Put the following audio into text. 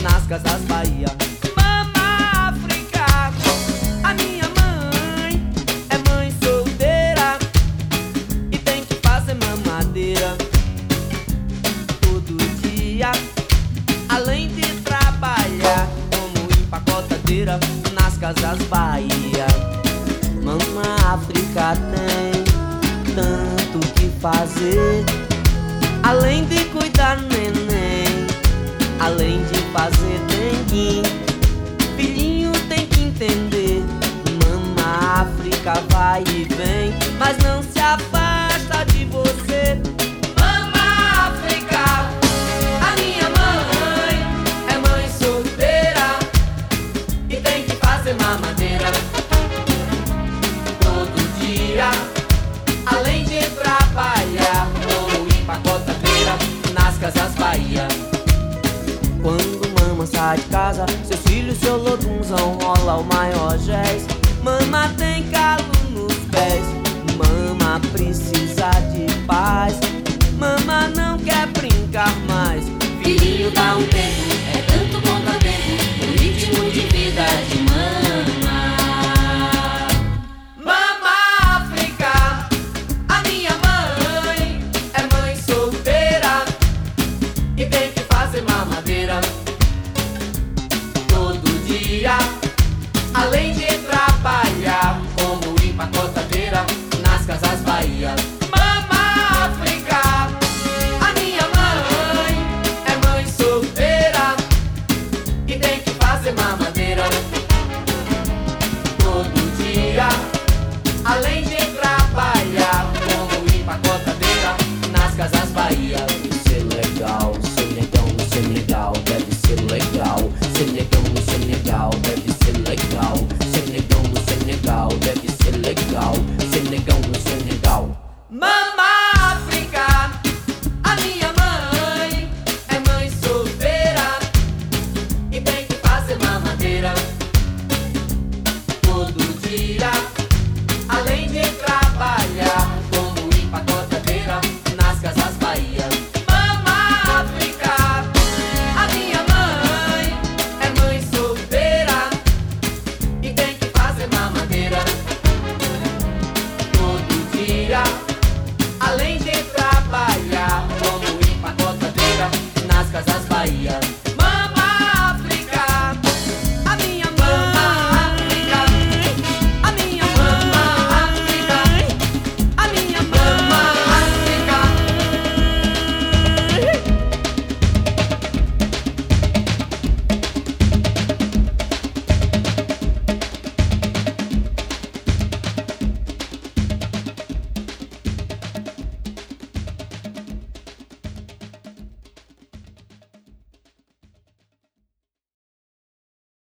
nas casas Bahia. Mama África, a minha mãe é mãe solteira e tem que fazer mamadeira todo dia, além de trabalhar como empacotadeira nas casas Bahia. Mama África tem tanto que fazer, além de cuidar do neném, além de fazer dengue. Filhinho tem que entender, Mama África vai e vem, mas não se afasta de você. Mama África, a minha mãe é mãe solteira e tem que fazer mamadeira todo dia, além de trabalhar como empacotadeira nas casas Bahia. Quando mama sai de casa, seus filhos, seu lodunzão rola o maior jazz. Mama tem calo nos pés, mama precisa de paz, mama não quer brincar mais. Filhinho dá um tempo, é tanto bom tempo, o ritmo de vida de mama. Mama África, a minha mãe é mãe solteira e tem que fazer mamadeira todo dia, além